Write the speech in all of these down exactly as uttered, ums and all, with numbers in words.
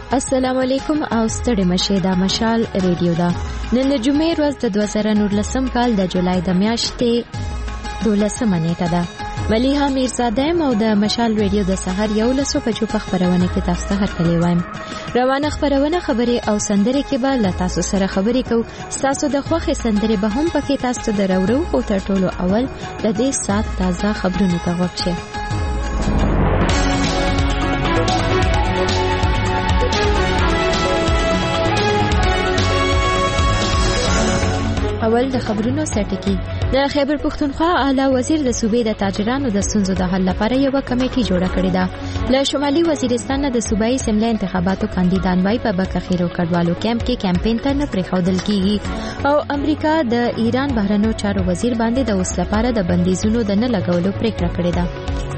السلام علیکم او ستړي مشه دا مشال ریډیو دا نن د جمعې ورځ د دوه زره نولسم کال د جولای د میاشتې دولسمه نیټه ده. ملیحه میرزاده او د مشال ریډیو د سحر یو لسو په چوپ خبرونه کې تاسو ته هرکلی وایم. روانه خبرونه خبرې او سندرې کې به له تاسو سره خبرې کوو. تاسو د خوښې سندرې به هم پکې تاسو ته دراوړو او تر ټولو اول د دې سات تازه خبرونه ته غوږ شئ. اول د خبرونو سرټکی. د خیبر پختونخوا اعلی وزیر د صوبې د تاجرانو د ستونزو د حل لپاره یو کمیټه جوړه کړې ده. له شمالي وزیرستان د صوبایي سیملې انتخاباتو کاندیدان وای په بکخیرو کډوالو کیمپ کې کمپاین ته نه پریښودل کیږي او امریکا د ایران بهرنیو چارو وزیر باندې د اوس لپاره د بندیزونو د نه لګولو پریکړه کړې ده.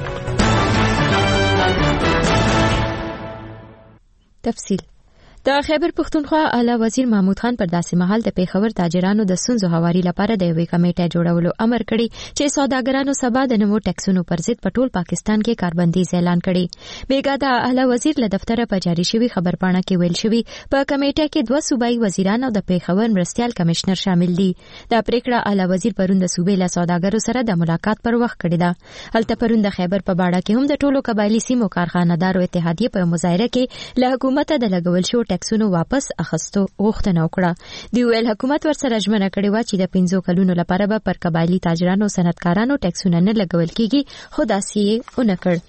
تفصیل. د خیبر پختونخوا اعلی وزیر محمود خان پر داسې مهال د پیښور تاجرانو د ستونزو هواري لپاره د یوې کمیټې جوړولو امر کړی چې سوداګرانو سبا د نوو ټیکسونو پر ضد په ټول پاکستان کې کاربندیز اعلان کړي. بیګا د اعلی وزیر له دفتره په جاری شوی خبرپاڼه کې ویل شوی په کمیټه کې دوه صوبایي وزیران او د پیښور مرستیال کمشنر شامل دي. دا پریکړه اعلی وزیر پرون د صوبې له سوداګرو سره د ملاقات پر وخت کړې ده. هلته پرون د خیبر په باړه کې هم د ټولو قبایلی سیمو کارخانه‌دارو اتحادیه په مظاهره کې له حکومت د لګول شو ټیکسونو واپس اخستو غوښتنه وکړه. دی ویل حکومت ورسره ژمنه کړې و چې د پنځو کلونو لپاره به پر قبایلی تاجرانو صنعتکارانو ټیکسونه نه لګول کیږي، خو داسې یې ونه کړ.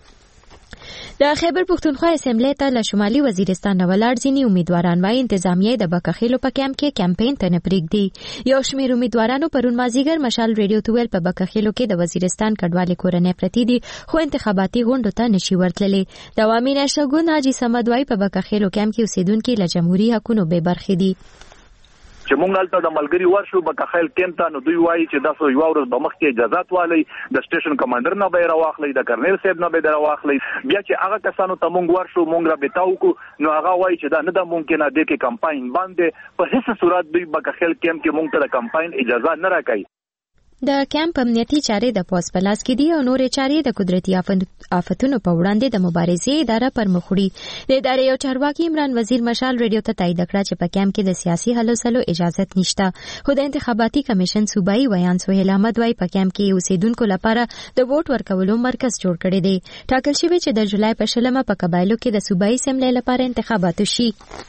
د خیبر پختونخوا اسمبلی ته له شمالي وزیرستان نه ولاړ ځینې امیدواران وايي انتظامیه د بکخیلو په کیمپ کې کمپاین ته نه پرېږدي. یو شمېر امیدوارانو پرون مازیګر مشال ریډیو ته ویل په بکخیلو کې د وزیرستان کډوالې کورنۍ پرتې دي خو انتخاباتي غونډو ته نشي ورتللی. د عوامي نشګون حاجي صمد وايي په بکخیلو کیمپ کې اوسیدونکي له جمهوریت حقونو بې برخې دي. چې مونږ هلته د ملګری ورشو بکخیل کیمپ ته، نو دوی وایي چې داسو یو ورځ به مخکې اجازات والی د سټیشن کمانډر نه به یې راواخلی، د کرنیل صاحب نه به یې راواخلی. بیا چې هغه کسانو ته مونږ ورشو مونږ رابطه وکړو نو هغه وایي چې دا نه ده ممکنه، دې کې کمپاین باندې په هیڅ صورت دوی بکخیل کیمپ کې مونږ ته د کمپاین اجازه نه راکوي. د کیمپ امنیتي چارې د پوس پلاس کې دي او نورې چارې د قدرتي آفتونو په وړاندې د مبارزې اداره پر مخ وړي. د ادارې یو چارواکي عمران وزیر مشال ریډیو ته تایید کړه چې په کیمپ کې د سیاسي حل وسلو اجازت نشته. خو د انتخاباتي کمیشن صوبایي ویان سهیل احمد وايي په کیمپ کې اوسیدونکو لپاره د ووټ ورکولو مرکز جوړ کړی دی. ټاکل شوی چې د جولای په شلمه په قبایلو کې د صوبایي سیملې لپاره انتخابات وشي.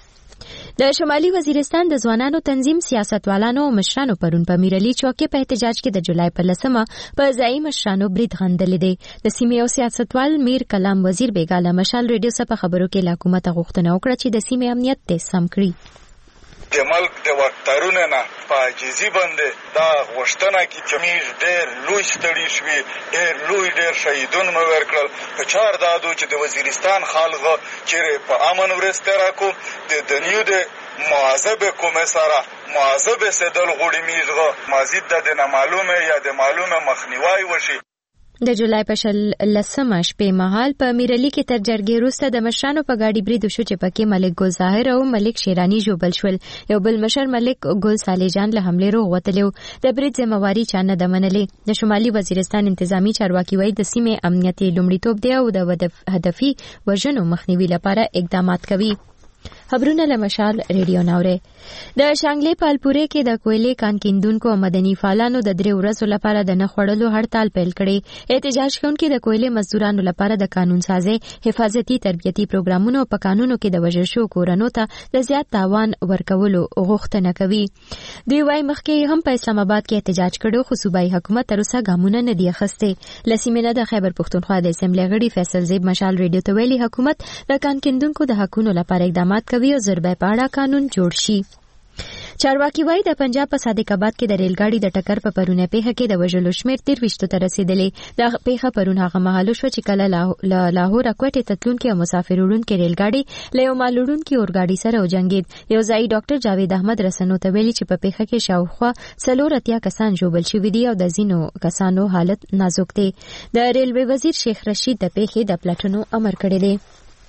د شمالي وزیرستان د ځوانانو تنظیم سیاستوالانو او مشرانو پرون په میرعلي چوک کې په احتجاج کې د جولای په لسمه په ځایي مشرانو برید غندلې دی. د سیمې او سیاستوال میر کلام وزیر بیګاله مشال ریډیو څخه په خبرو کې له حکومت غوښتنه وکړه چې د سیمې امنیت تیز سم کړي. د ملک د وکتارونو نه په عاجزي باندې دا غوښتنه کې چې موږ ډېر لوی ستړي شوي، ډېر لوی ډېر شهیدون مو ورکړل. په چار دادو چې د وزیرستان خلک چیرې په امن ورسته راکو د دنیو د معذب کومه سره معذب سدل غوړي میږه مازید د نه معلومه یا د معلومه مخنیوي وشي. د جولای په شل لسمه شپې مهال په میرعلي کې تر جرګې وروسته د مشرانو په ګاډي برید وشو چې پکې ملک ګل ظاهر او ملک شیرانی ژوبل شول. یو بل مشر ملک ګل صالح جان له حملې روغ وتلی و. د برید ذمہواري چا نه ده منلې. د شمالي وزیرستان انتظامی چارواکي وايي د سیمې امنیت لومړیتوب دی او د هدفي وژنو مخنیوي لپاره اقدامات کوي. خبرونه له مشال ریډیو ناوره. د شانګلې په الپورې کې د کویلې کان کیندونکو او مدني فعالانو د درې ورځو لپاره د نه خوړلو هړتال پیل کړی. احتجاج کوونکي د کویلې مزدورانو لپاره د قانون سازي، حفاظتي تربیتي پروګرامونو او په قانونو کې د وژل شوو کورنو ته د زیات تاوان ورکولو غوښتنه کوي. دوی وايي مخکې هم په اسلام آباد کې احتجاج کړو خو صوبایي حکومت تر اوسه ګامونه نه دي اخیستي. له سیمې نه د خیبر پختونخوا د اسمبلی غړي فیصل زیب مشال ریډیو ته ویلي حکومت د کان کیندونکو د حقونو لپاره اقدامات کوي او زربای په اړه قانون جوړ شي. چارواکي وايي د پنجاب په صادق آباد کې د ریل ګاډي د ټکر په پرونه پیښه کې د وژلو شمېر تیر وشتو ته رسیدلې. د پیښه پرون هغه مهال شو چې کله له لاهور کوټې ته تلونکي او مسافر وړونکي ریل ګاډي له یو مال وړونکي اورګاډي سره وجنګید. یو ځایي ډاکټر جاوید احمد رسنو ته ویلي چې په پیښه کې شاوخوا څلور اتیا کسان ژوبل شوي دي او د ځینو کسانو حالت نازک دی. د ریلوې وزیر شیخ رشید د پیښې د پلټنو امر کړی دی.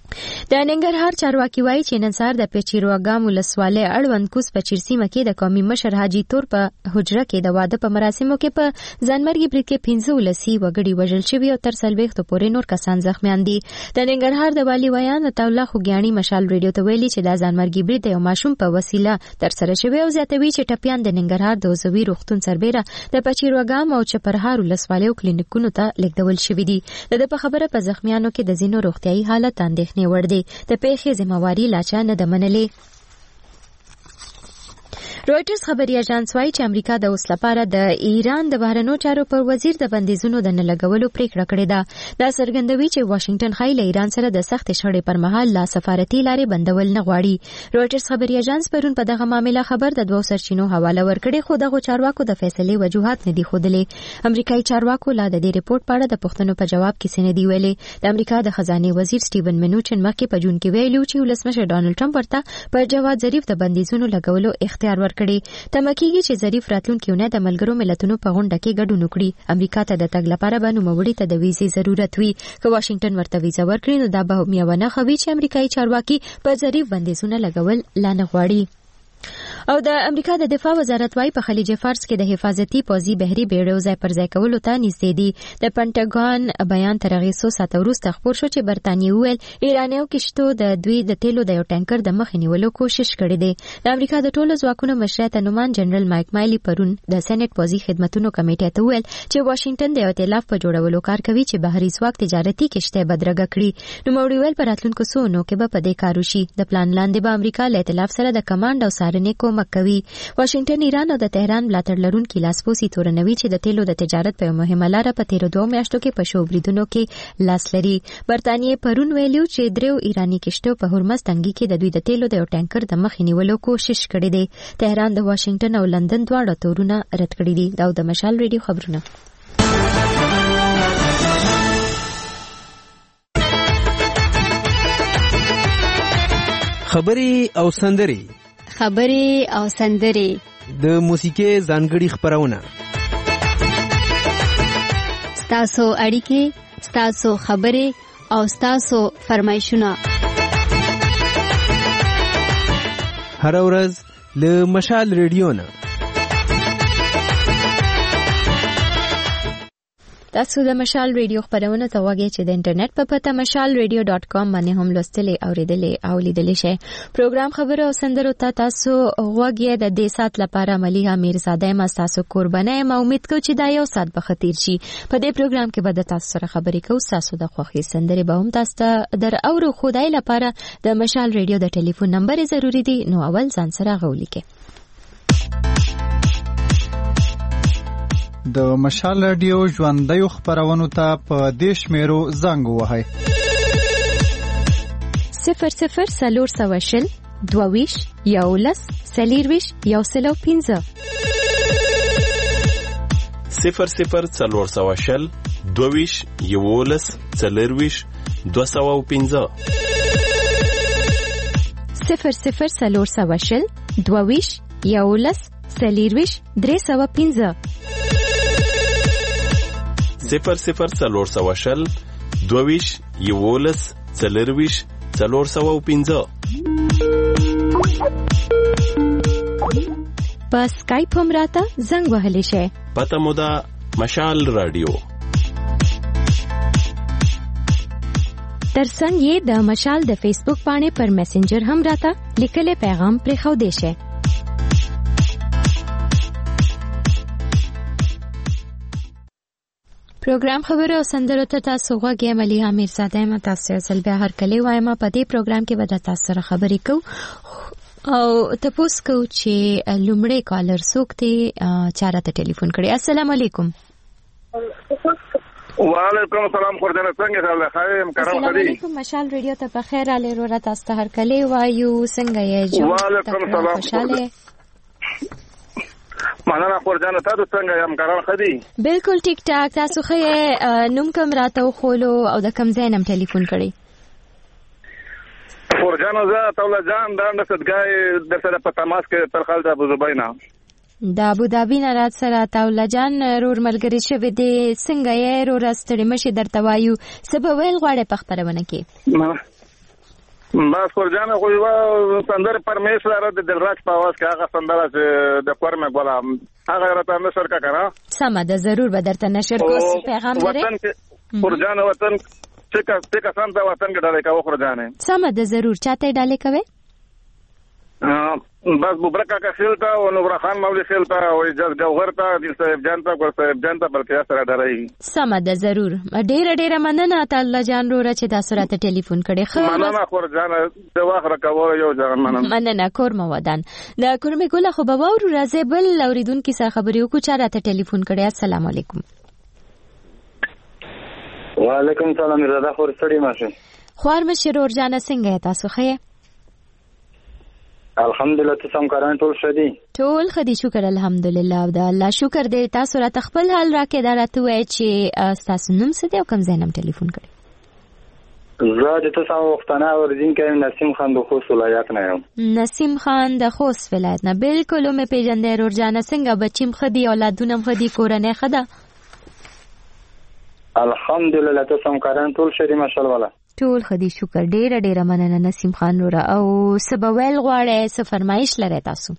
د ننګرهار چارواکي وایي چې نن سهار د پیچیرواګام ولسوالۍ اړوند کوس په چیرسیمه کې د قومي مشر حاجي تور په حجره کې د واده په مراسمو کې په ځانمرګي برید کې پنځه ولسي وګړي وژل شوي او تر څلوېښتو پورې نور کسان زخمیان دي. د ننګرهار د والي ویان عطاالله خوږیاڼي مشال ریډیو ته ویلي چې دا ځانمرګي برید د یو ماشوم په وسیله ترسره شوی او زیاتوي چې ټپیان د ننګرهار د عضوي روغتون سربیره د پیچیرواګام او چپرهار ولسوالیو کلینیکونو ته لیږدول شوي دي. د ده په خبره په زخمیانو کې د ځینو روغتیایي حالت اندېښنې وړ دی. د پیښې ذمہواری لا چا نه ده منلې. رويټرز خبري اژانس وايي چې امریکا د اوس لپاره د ایران د بهرنیو چارو پر وزیر د بندیزونو د نه لګولو پریکړه کړې ده. دا څرګندوي چې واشنگټن ښایي له ایران سره د سختې شخړې پر مهال لا سفارتي لارې بندول نه غواړي. رويټرز خبري اژانس پرون په دغه معاملې خبر د دوو سرچینو حواله ورکړې خو دغه چارواکو د فیصلې وجوهات نه دي ښودلې. امریکایي چارواکو لا د دې ریپورت په اړه د پوښتنو په جواب کې څه نه دي ویلي. د امریکا د خزانه وزیر سټیون منوچن مخکې په جون کې ویلي چې ولسمشر ډانلډ ټرمپ ورته پر جواد ظریف د بندیزونو لګولو اختیار ورکړي. تمکیږي چې ظریف راتلونکي اونۍ د ملګرو ملتونو په غونډه کې ګډون وکړي. امریکا ته د تګ لپاره به نوموړي ته د ویزې ضرورت وي. که واشنگټن ورته ویزه ورکړي نو دا به یوه نښه وي چې امریکایي چارواکي پر ظریف بندیزونه لګول لا نه غواړي. او د امریکا د دفاع وزارت وايي په خلیج فارس کې د حفاظتي پوځي بحري بیړیو ځای پر ځای کولو ته نږدې دي. د پنټاګان بیان تر هغې څو ساعته وروسته خپور شو چې برتانیې وویل ایرانیو کشتو د دوی د تیلو د یو ټانکر د مخې نیولو کوشش کړی دی. د امریکا د ټولو ځواکونو مشر تنومان جنرال مایک مایلی پرون د سېنات پوځي خدمتونو کمیټې ته وویل چې واشنگټن د یو ائتلاف په جوړولو کار کوي چې بحري ځواک تجارتي کشتۍ بدرګه کړي. نوموړي ویل په راتلونکو څو اونیو کې به په دې کار وشي. د پلان لاندې به امریکا له ائتلاف سره د کمانډ او څارنې کومک کوي. واشنگټن ایران او د تهران ملاتړ لرونکي لاسپوڅي تورنوي چې د تیلو د تجارت په مهمه لاره په تیرو دوه میاشتو کې په شو بریدونو کې لاس لري. برتانیې پرون ویلو چې دریو ایرانی کشتو په هرمز تنګي کې د دوی د تیلو د یو ټانکر د مخې نیولو کوشش کړې ده. تهران د واشنگټن او لندن دواړو تورونه رد کړي دي. دا د مشال ریډیو خبرونه. خبري او سندري خبري او سندري د موسیقي ځانګړي خبرونه ستاسو اړیکې ستاسو خبري او ستاسو فرمایشونه هر ورځ له مشال ریډیو نه. تاسو د مشال ریډیو خبرونه ته وګورئ چې د انټرنیټ په پته مشال ریډیو ډاټ کام باندې هم لوستلې او ریډلې او لیدلې شئ. پروګرام خبره او سندرو ته تاسو وګورئ. د دې سات لپاره مليحه میرزاده ما تاسو قربانه ما امید کوم چې دا یو سات به خطیر شي. په دې پروګرام کې به د تاسو سره خبرې کوو. تاسو د خوښي سندرې به هم تاسو در اورو. خدای لپاره د مشال ریډیو د ټلیفون نمبر ضروری دی. نو اول ځان سره غوړي کې د مشال رادیو ژوندۍ خبرونو ته په دیش میرو زنګ وهاي صفر صفر سلور سواشل دوویش یولس سلیرویش یوسلو پینزه صفر صفر سلور سواشل دوویش یولس سلیرویش دوسو پینزه صفر صفر سلور سواشل دوویش یولس سلیرویش درې سوه پینزه صفر صفر سلور سواشل دوویش یولس سلیرویش سلور سوه پینزه. په سکایپ هم راته زنګ وهلی شئ. پته مو ده مشال رادیو. ترڅنګ یې د مشال د فیسبوک باندې پر میسنجر هم راته لیکلي پیغام پرېښودی شئ. پروګرام خبره او سندرو ته تاسو غوږی مليحه میرزاده ما تاسو سره بیا هر کله وایم. په دې پروګرام کې به د تاسو سره خبرې کوو او تاسو کو چې لومړی کالر څوک دی چاره ته ټلیفون کړی. السلام علیکم. وعلیکم السلام. خورجنه څنګه حال خایم کارو خدي. السلام علیکم. مشال ریډیو ته په خیر علي رو تاسو ته هر کله وایو. څنګه یې جو؟ وعلیکم السلام. خوشاله مننه خورجانه. تاسو څنګه یم کاران خدي؟ بالکل ټیک ټاک. تاسو خې نوم کوم راته خولو او د کوم ځای نم ټلیفون کړی؟ خورجانه زه توله جان د نسدګای د سره په تماس کې تر خالد ابو زبینا د ابو دابی نه رات سره توله جان رور ملګری شوی دی. څنګه یې رور استړی مشه درته وایو سبا ویل غواړي په خبرونه کې بس خورجان خو یو سندره پرمیش لاره د دلراج په आवाज کې هغه سندره چې د کور مې غواړم هغه راته نشر کا کنه سم ده ضرور به درته نشر کوم پیغام لري وطن کې خورجان وطن څه کا څه کا سم ته وطن کې ډالې کا خورجان سم ده ضرور چاته ډالې کوي بس مبارک کا خیلتا او نور خان مولوی خیلتا او اجازه جوهر ته د صاحب جان ته ګور صاحب جان ته بلکې سره ډارای سم ده ضرور ډېر ډېر مننه تعالی جان رو چې تاسو راته ټلیفون کړي خو مننه خور جان د واخره کاوه یو ځان مننه مننه کور مو ودان د کورمه ګل خو بابا ورو راځي بل اوریدونکو سره خبرې وکړو چې راته ټلیفون کړي السلام علیکم وعلیکم السلام رضا خور سړی ماشه خوار مشرور جان څنګه تاسو خې الحمدلله تاسو کاران ټول شدي ټول خدي شکر الحمدلله او د الله شکر دې تاسو را تخپل حال راکې دا راته وای چې تاسو نوم څه دی او کوم ځای نم ټلیفون کړی زه د تاسو وختانه اوریدین کې نسیم خان د خوست ولایت نه یم نسیم خان د خوست ولایت نه بالکل مې پیژندې ورور جان څنګه بچیم خدي اولادونه خدي کورنۍ خدا الحمدلله تاسو کاران ټول شدي ماشاءالله ټول خدي شکر ډېر ډېر مننه نسیم خان ورا او سبویل غواړې څه فرمایش لري تاسو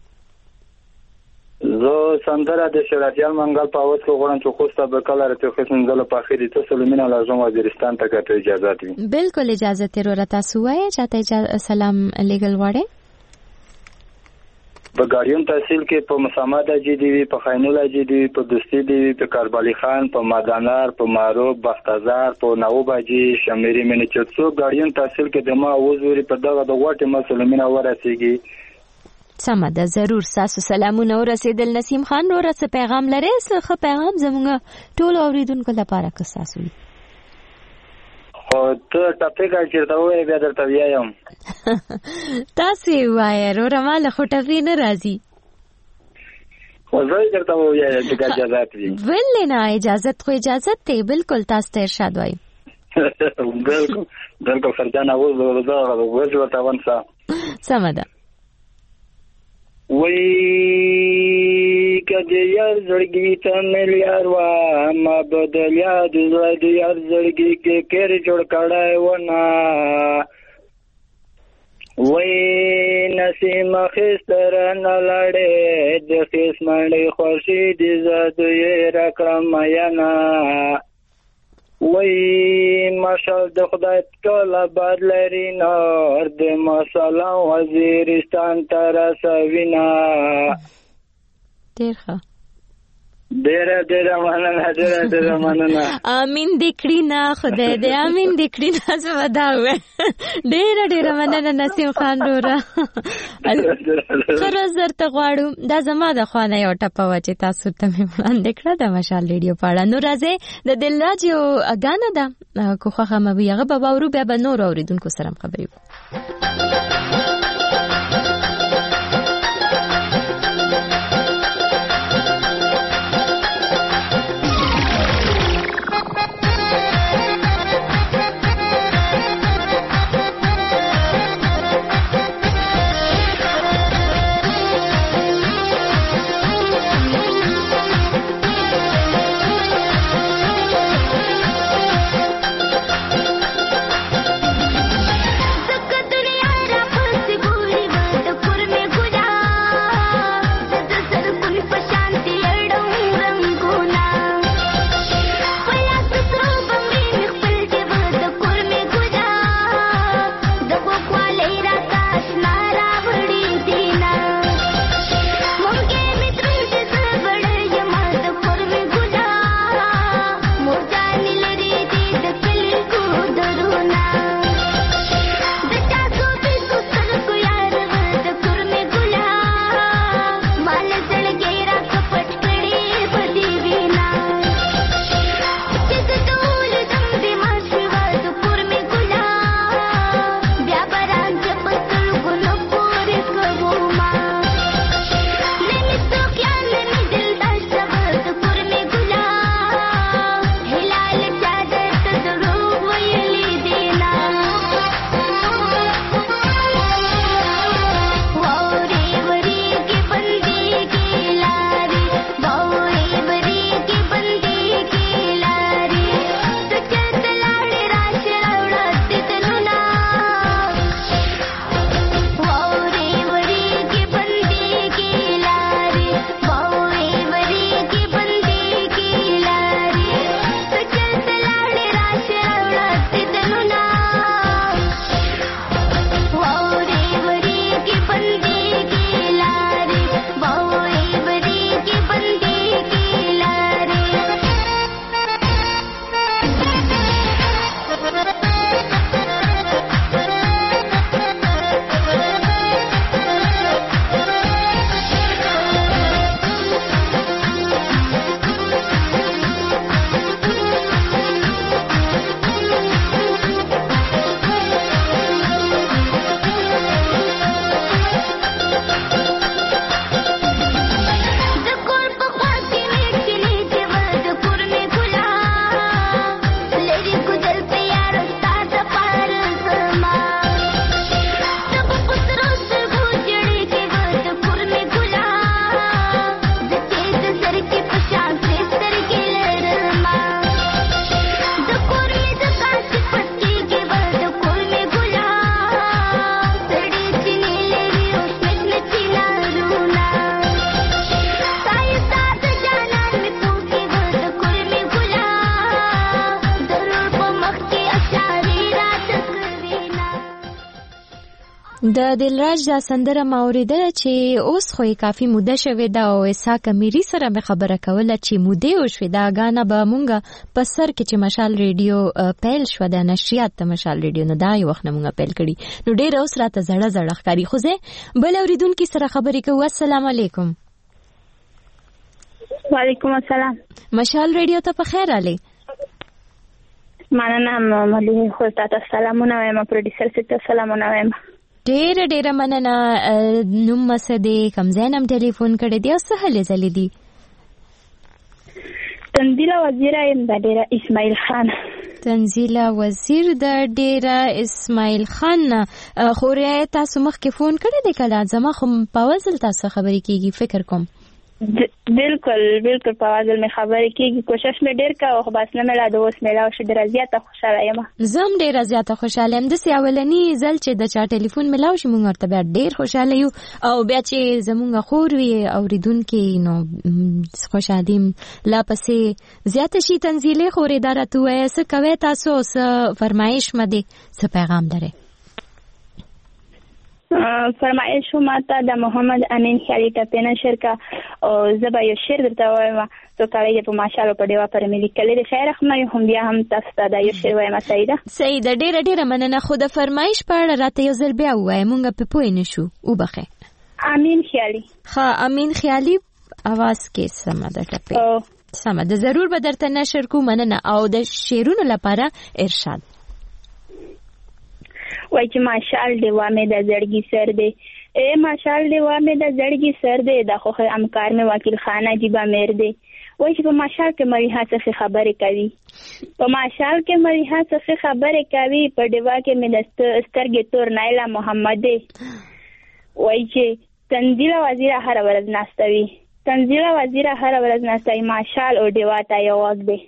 زه سندره د شراتیال منګل په اوس کې غواړم چې خوسته به کله راته خصم زله په اخیری تاسو لمنه لازم وزیرستان ته کته اجازه وي بالکل اجازه ته ورته تاسو وای چاته سلام لیګل غواړې په ګاډیون تحصیل کې په مسامات جی دی وی په خینولا جی دی په دوستی دی وی په کاربالي خان په مادانار په معروف بختزار په نوباجی شمیری منی چڅو ګاډیون تحصیل کې د ما وزوري په دغه د واټه مسلمانه ورسیږي سم ده ضرور تاسو سلامونه ورسېدل نسیم خان ورسې پیغام لري څه پیغام زموږ ټول اوریدونکو لپاره که تاسو او ته ټاپیک چیرته وې بیا درته وایم تاسو وایې ورماله خو ټاپی نه راځي خو زه درته وایم چې اجازه وي ولې نه اجازه خو اجازه ته بالکل تاسو ته ارشاد وای بالکل بالکل خرجانه و زه ورته ورته ونسا سم ده وای کدی یار زړګی ته ملیار وا ما بدل یاد زړه یار زړګی کې کېر جوړ کړای ونا وای نسیم خستر نه لړې د خسمړې خوشي دي زاد یې راکړم یانا وای ماشال د خدای ټول باد لري نور د مسالم وزیرستان تر سوینا ډیر ښه ډیر ډیر مننه ډیر ډیر مننه امين دکړی نه خدای دې امين دکړی نه زما دا و ډیر ډیر مننه نسیم خان ورا خره زرته غواړم دا زما د خوانه یو ټپه و چې تاسو ته مې وړاندې کړه د مشال ریډیو پاړه نو راځي د دلراج یو غانه ده کو خو هم به هغه بابا ورو بیا به نور اوریدونکو سره خبرې दुनिया रब د دلراج دا سندره ما اوریدله چې اوس خو یې کافي موده شوې ده او اسحاق امیري سره مې خبره کوله چې مودې وشوې دا ګانه به مونږ په سر کې چې مشال ریډیو پیل شوه د نشریات د مشال ریډیو نه دا یو وخت نه مونږ پیل کړي نو ډېر اوس راته زړه زړه ښکاري خو زه بل اورېدونکي سره خبرې کوو. السلام علیکم. وعلیکم السلام. مشال ریډیو ته په خیر راغلی. مننه ملي خو تاسو سلامونه وایم پروډوسر ته سلامونه وایم. ډېره ډېره مننه. نوم مسه دې کوم ځای نه ټلیفون کړی دی او څه هلې ځلې دي؟ تنزیله وزیر یم د ډېره اسماعیل خان. تنزیله وزیر د ډېره اسماعیل خان. خورې تاسو مخکې فون کړی دی کله؟ زما خو په وزل تاسو خبرې کېږي فکر کوم. بالکل بالکل په وزل مې خبرې کېږي کوشش مې ډېر کړ خو بس نه مې لا د اوس مې لا شو ډېره زیاته خوشحاله یم. زه هم ډېره زیاته خوشحاله یم. داسې اولني ځل چې د چا ټلیفون مې لاو شي موږ ورته بیا ډېر خوشحاله یو او بیا چې زموږ خور وي اورېدونکي نو خوشحالي لا پسې زیاته شي. تنزیلې خورې دا راته ووایه څه کوئ تاسو څه فرمایش مده څه پیغام لرئ؟ فرمایش ماته د محمد امین خیالي ټپې نشر کا او زه به یو شعر درته وایم تو کله په ماشاءالله په ډیوا پر ملي کلی د خیر خو نه هم بیا هم تاسو ته دا یو شعر وایم. سیده سیده ډیره ډیره مننه. خو د فرمایش په اړه راته یو ځل بیا ووایه مونږ په پوه نه شو. وبخه. امین خیالي. ها امین خیالي اواز کې سم ده ټپې سم ده ضرور به درته نشر کو. مننه. او د شعرونو لپاره ارشاد وای چې ماشال دی وامه د زړګي سر دی اے ماشال دی وامه د زړګي سر دی د خو امکار مې وکیل خانه جيبا مېر دی. وای چې په ماشال کې مریحه څه خبرې کوي په ماشال کې مریحه څه خبرې کوي په دیوا کې مې د سترګې تور نایلا محمد دی. وای چې تنزیله وزیر هر ورځ ناستوي تنزیله وزیر هر ورځ ناستوي ماشال او دیوا ته یو وخت دی.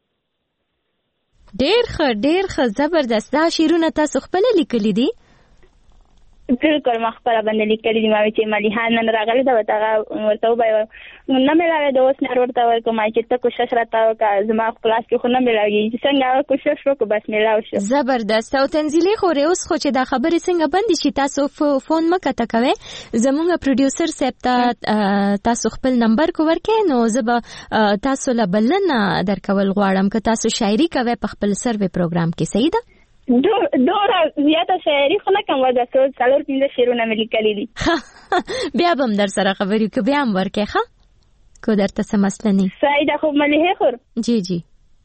ډېر ښه ډېر ښه زبردست. دا شعرونه تاسو خپل لیکلي دي؟ بالکل ما خپل باندې لیکلي دي. ما چې مليحان نن راغلی دا ورته ورته وایو نه مې لاله د اوس نه ورته ورکوم چې ته کوشش راته وکړه زما کلاس کې خو نه مې لاګي څنګه کوشش وکړو بس مې لاو شو. زبردست. او تنزیلې خو اوس خو چې دا خبرې څنګه بندي شي تاسو فون مکه تا کوي زموږ پروډوسر صاحب ته تاسو خپل نمبر کو ورکې نو زه به تاسو له بلنه درکول غواړم که تاسو شاعري کوي په خپل سروي پروګرام کې. صحیح ده؟ دوره زیاته شاعري خو نه کوم وځه څو څلور پنځه شعرونه مې لیکلي دي. بیا به هم در سره خبرې کوو بیا هم ورکې ښه کو درته څه مسله نه. سعیده خو ملیحه خور جی جی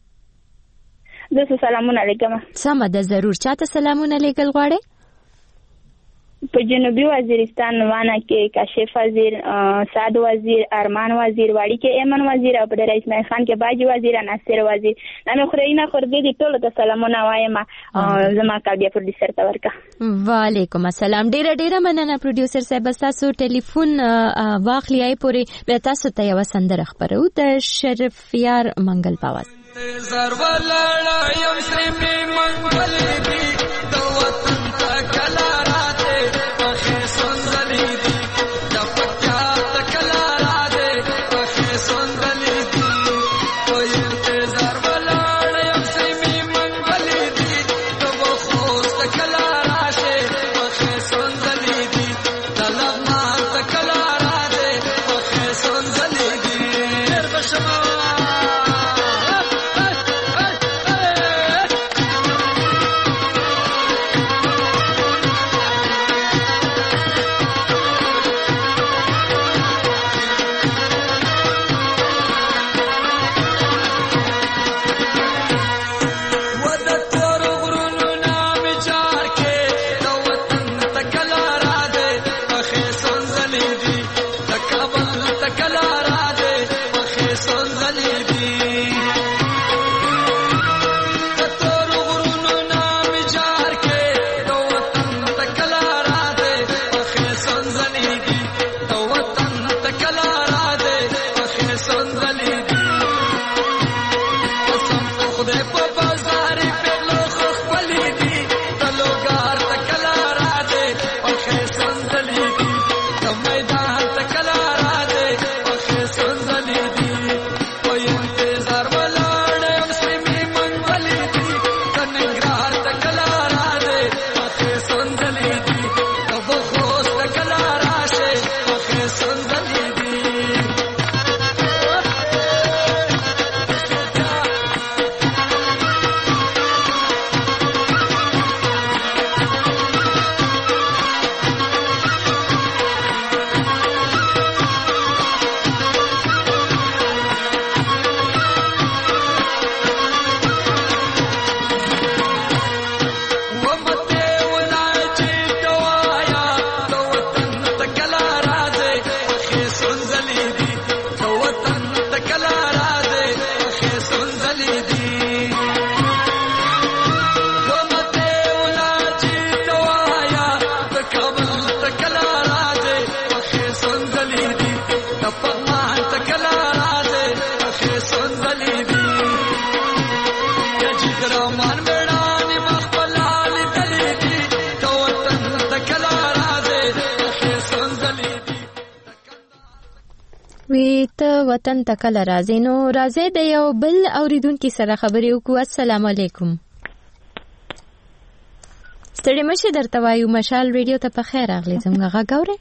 زه سلامونه لیکم. سمه ده ضرور. چاته سلامونه لیکل غواړئ؟ په جنوبي وزیرستان وانه کې کاشف وزیر سعد وزیر ارمان وزیر واړی کې ایمن وزیر او په ډېر اسماعیل خان کې باجی وزیر ناصر وزیر نامه خورینه خورګې دي ټول ته سلامونه وایم. زما کال بیا پروډوسر ته ورکا. وعلیکم السلام. ډېر ډېر مننه پروډوسر صاحب. تاسو ټلیفون واخلئ ای پورې بیا تاسو ته یو سندره خبرو د شریف یار منګل پاواز. زر ولاړ یم سیمه منګل دی د وطن تکلا ته وطن ته کله راځي. نو راځي د یو بل اوریدونکي سره خبرې وکړو. السلام علیکم. ستړي مشه درته وایو مشال ریډیو ته په خیر راغلی. زموږ غږ اورئ؟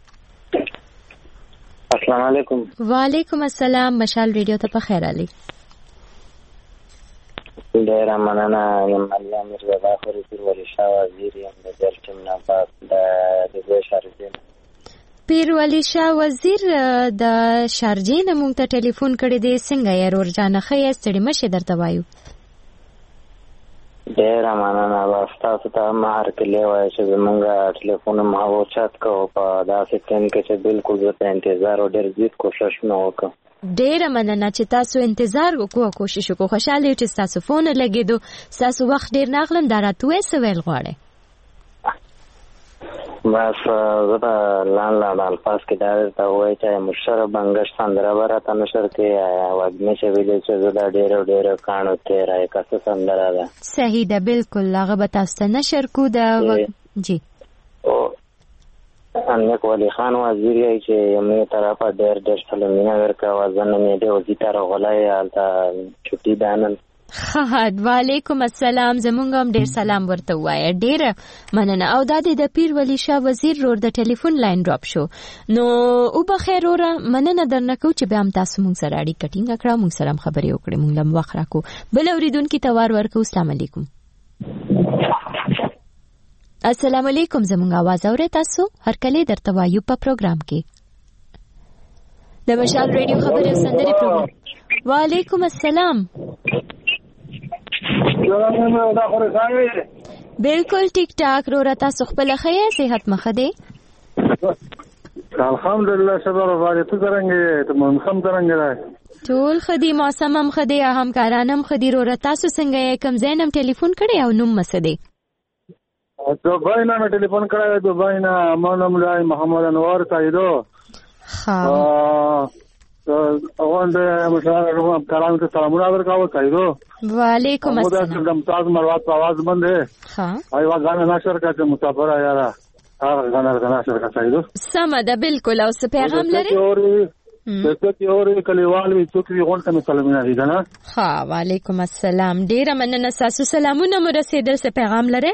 السلام علیکم. وعلیکم السلام. مشال ریډیو ته په خیر راغلی. ډیره مننه. یم الله مرزا خوري پیر ولی شاه وزیر یم د جلټم نه پاس د دغه شارجین. پیر ولی شاه وزیر د شارجین مونږ ته ټلیفون کړی دی. څنګه یې رور جانه ښه یې؟ ستړي مشه درته وایو. ډیره مننه. بس تاسو ته هم هر کله وایي چې زمونږ ټلیفون ما اوچت کوو په داسې ټایم کې چې بالکل زه په انتظار او ډېر زیات کوشش مې وکړ. ډیره مننه چې تاسو انتظار وکړو، کوشش وکړو. خوشاله یو چې تاسو فون لګیدو. تاسو وخت ډیر ناغلم دا راته وې سوال غواړي. بس زه په لاند لاند الفاظ کې دا ته وایي چې مشر بنگش سندره برات نشر کې واګمه چې ویل چې زه دا ډیر ډیر کانو ته راي کاسه سندره ده. صحیح ده، بالکل. هغه به تاسو نشر کو دا جی او ان کولی خان وزیر یې چې مې طرفه ډېر ډېر سلامونه ورکړه. ځنه مې د وزیتار غلای حالت چټي دانن. خاط وعلیکم السلام. زمونږ هم ډېر سلام ورته وایي. ډېر مننه. او دا د پیر ولی شاه وزیر رور د ټلیفون لاین ډراپ شو. نو او بخیر وره مننه درنه کو چې به هم تاسو مونږ سره اړیکه ټینګه کړه، مونږ سره هم خبرې وکړې، مونږ هم وخت راکو. بل اوریدونکي ته وار ورکو. السلام علیکم. السلام علیکم. زمونږ आवाज اورئ تاسو؟ هر کله درته وایو په پروګرام کې د مشال ریډیو خبرې او سندرې پروګرام. وعلیکم السلام. بالکل ټیک ټاک. رورا تاسو خپل خیر صحت مخه دی؟ الحمدلله. صبر باندې ته څنګه ته مون خم څنګه ټول خدي موسم هم خدي هم کارانم خدي. رورا تاسو څنګه کم زینم ټلیفون کړی او نوم مسدي؟ دوبای نه مې ټلیفون کړی. دوبای نه مونږ لای محمد انور سایدو. ها اوان د مشاور کارانو ته سلامونه ورکاو سایدو. وعلیکم السلام. د ممتاز مروت په आवाज باندې ها ایوا غانا نشر کړه مسافر یارا هغه غانا غانا نشر کړه سایدو. سم ده بالکل. او څه پیغام لري؟ دغه کې اوري کلیوال وی څوک وی غون ته سلامونه دي کنه. ها وعلیکم السلام. ډیر مننه. تاسو سلامونه مو رسیدل. څه پیغام لري؟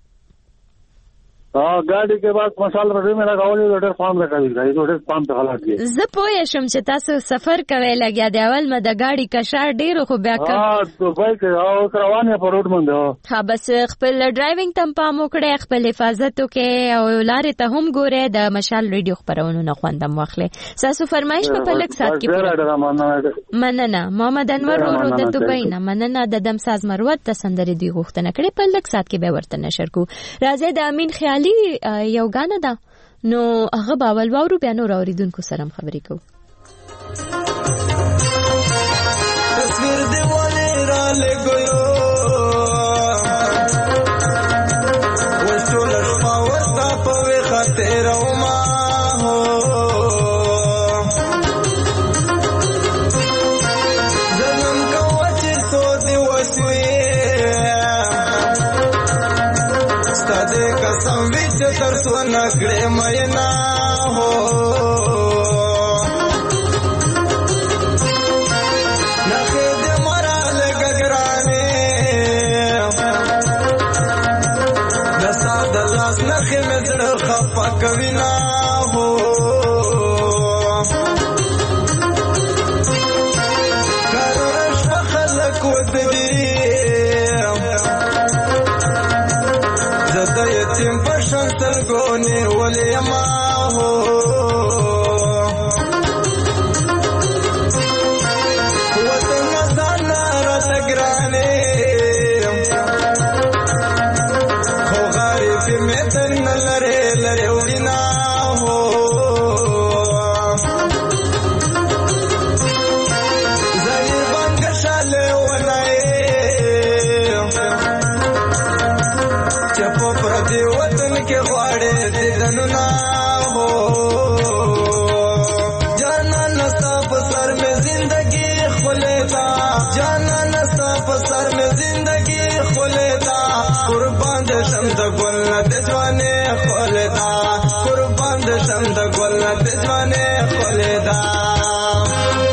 ها ګاډي کې بعد مشال رډې مې راغولې ډېر فارم راکړي. دا ډېر فارم ته حالات دي. زه پوه شم چې تاسو سفر کوي لګیا دی. اول مده ګاډي کشار ډېر خو بیا کړ. ها دوبای کې او روانه په روډ باندې. ها بس خپل ډرایوینګ تم پام وکړئ، خپل حفاظت وکړئ او لارې ته هم ګورئ. د مشال ریډیو خبرونه نه خوندم واخلئ. تاسو فرمایش په پلک سات کې مننه. محمد انور ورو د دوبای نه مننه. د دمساز مروت د سندرې دی غوښتنه کړې. په لک سات کې به ورته نشر کو. راځي د امین خیالي یو غانه ده. نو هغه باول واورو بیا نور اوریدونکو سره خبرې کوو. تصویر دیواله را لګو وسول شپه وستا په خاطر او ما هو زنم کوه چې سو دی وسوي ستاده قسم وچ تر سو نکړې مې نه هو نخې دې مرال ګګرانه نسا د لاس نخې مې زړه خپه کوي نه هو کارش خلک ودی زده یتیم پشن ترګونی ولې ما هو وطن ځان را تګرانه خو غریب مې تن لره لره وینا هو زهیر بنګ شاله ونای چپو پر دی وطن کې غواړې دې دنو هو جانا نستا په سر میں زندگی خلیتا جانا نستا په سر میں زندگی خلیتا قربان دې شم د ګل د ځوانه خلیتا قربان دې شم د ګل د ځوانه خلیتا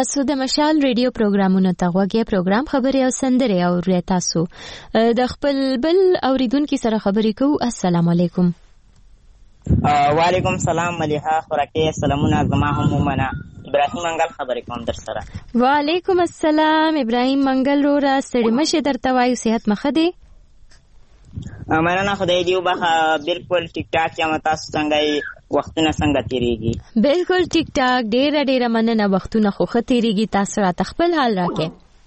تاسو د مشال ریډیو پروګرامونو ته غوږی پروګرام خبري او سندري او ری تاسو د خپل بل اوریدونکو سره خبرې کوو. السلام علیکم. وعلیکم سلام ملیحه خورکه سلامونه زما هم ومنه. ابراهیم منګل خبرې کوم در سره. وعلیکم السلام ابراهیم منګل رو را ستړي مشه درته وایو صحت مخه دی. مننه خدای دې وبخه. بالکل ټیک ټاک یم. تاسو څنګه وختونه څنګه تیریږي؟ بالکل ټیک ټاک ډیره ډیره مننه. وختونه خو ښه تیریږي. تاسو راته خپل حال راکې.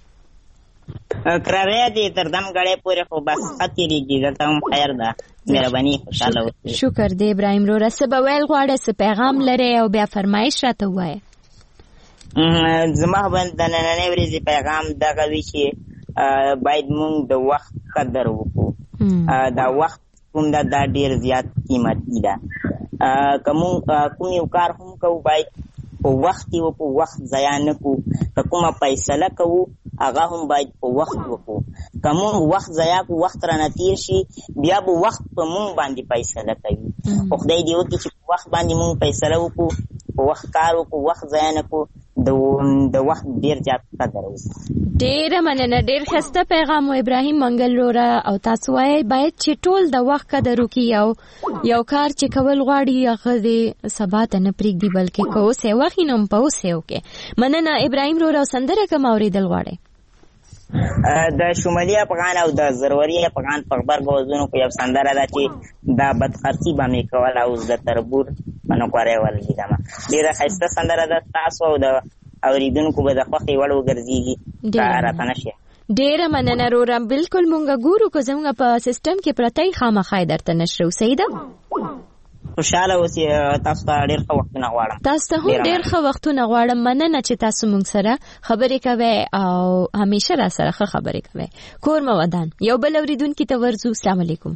کراره دې تر دم غړې پورې خو بس ښه تیریږي. دلته هم خیر ده. مهرباني خوشاله اوسئ. شکر دې ابراهیم رو. څه به ویل غواړې؟ څه پیغام لرې او بیا فرمایش راته ووایه. زما باندې د نننۍ ورځې پیغام دغه وي چې باید موږ د وخت قدر وکړو. دا وخت کوم دا دا ډیر زیات قیمتي ده. کوم کوم یو کار هم کوو باید په وخت یو په وخت ضایع نه کړو. کومه فیصله کوو هغه هم باید په وخت وکړو. کوم وخت ضایع کو وخت رانه تیر شي بیا به وخت په مونږ باندې فیصله کوي. خو خدای دې وکړي چې په وخت باندې مونږ فیصله وکړو، په وخت کار وکړو، وخت ضایع نه کړو، د وخت ډیر زیات قدر وکړو. ډیره مننه. ډیر ښه پیغام و ابراهیم منګل روره. او تاسو وایي باید چې ټول د وخت قدر وکړي او یو کار چې کول غواړي هغه دې سبا ته نه پرېږدي بلکې که اوس یې وخت نو په اوس یې وکړي. مننه ابراهیم روره. او سندره کوم اورېدل غواړئ؟ د شمالي افغان او د ضروري افغان په غبرګو وزونو کې یو سندره ده چې دا بدخرڅي به مې کوله اوس د تربور په نوکرۍ ولګېدمه. ډېره ښایسته سندره ده. تاسو او د اوریدونکو به د خوښې وړ وګرځېږي که راته نه شي. ډېره مننه روره. بالکل مونږ ګورو که زموږ په سیسټم کې پرته یې خامخا یې درته نشرو. صحیح ده؟ خوشاله اوسئ. تاسو ته ډېر ښه وختونه غواړم. تاسو ته هم ډېر ښه وختونه غواړم. مننه چې تاسو موږ سره خبرې کوئ او همیشه را سره ښه خبرې کوئ. کور مو ودان. یو بل اورېدونکي ته ورځو. السلام علیکم.